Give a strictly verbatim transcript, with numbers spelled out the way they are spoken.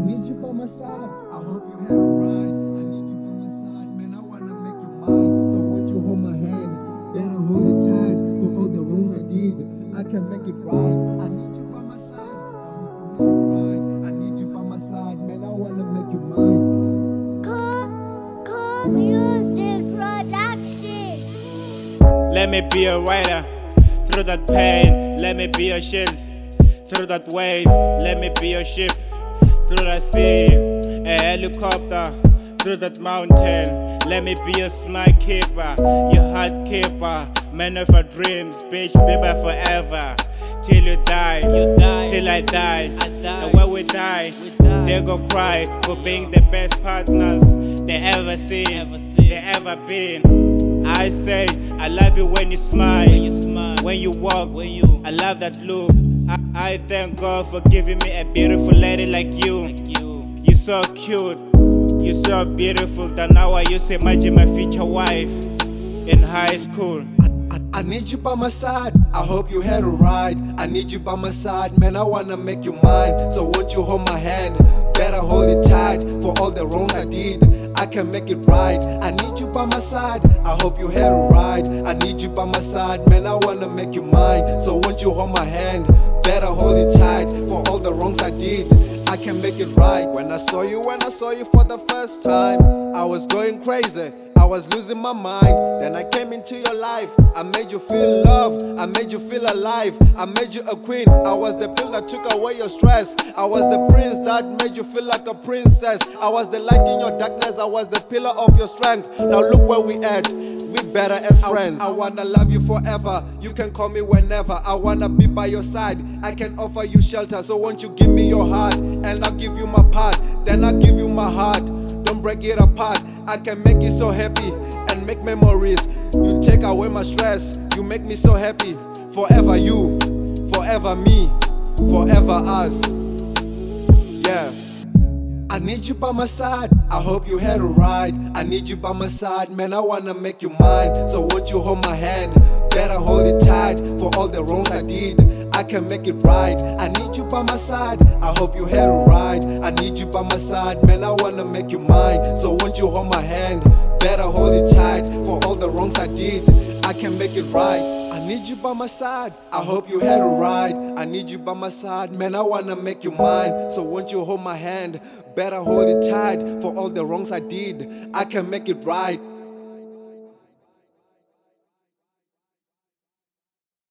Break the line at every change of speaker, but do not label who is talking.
need you by my side. I hope you had a ride. I need you by my side, man. I wanna make you mine. So won't you hold my hand? Better hold it tight for all the wrongs I did. I can make it right. I need you by my side. I hope you had a ride. I need you by my side, man. I wanna make you mine.
Cool, cool music production.
Let me be a rider through that pain. Let me be a shield through that wave. Let me be a ship through that sea, a helicopter through that mountain. Let me be a smile keeper, your heart keeper, man of our dreams, bitch, baby forever. Till you die, you die, till I die, I die. And when we die, we die, they go cry for being the best partners they ever seen, ever seen. they ever been. I say, I love you when you smile, when you, smile. When you walk, when you, I love that look. I, I thank God for giving me a beautiful lady like you. Like you. You're so cute, you're so beautiful that now I used to imagine my future wife in high school.
I need you by my side, I hope you had a ride. I need you by my side, man, I wanna make you mine. So won't you hold my hand, better hold it tight. For all the wrongs I did, I can make it right. I need you by my side, I hope you had a ride. I need you by my side, man, I wanna make you mine. So won't you hold my hand, better hold it tight. For all the wrongs I did, I can make it right. When I saw you, when I saw you for the first time, I was going crazy, I was losing my mind. Then I came into your life, I made you feel love, I made you feel alive, I made you a queen. I was the pill that took away your stress, I was the prince that made you feel like a princess. I was the light in your darkness, I was the pillar of your strength. Now look where we at, we better as friends. I, I wanna love you forever, you can call me whenever. I wanna be by your side, I can offer you shelter. So won't you give me your heart, and I'll give you my part. Then I'll give you my heart, don't break it apart. I can make you so happy and make memories. You take away my stress, you make me so happy. Forever you, forever me, forever us. Yeah. I need you by my side, I hope you had a ride. I need you by my side, man, I wanna make you mine. So won't you hold my hand, better hold it tight. For all the wrongs I did, I can make it right. I need you by my side, I hope you had a ride. I need you by my side, man, I wanna make you mine. So won't you hold my hand, better hold it tight. For all the wrongs I did, I can make it right. I need you by my side, I hope you had a ride. I need you by my side, man, I wanna make you mine. So won't you hold my hand, better hold it tight. For all the wrongs I did, I can make it right.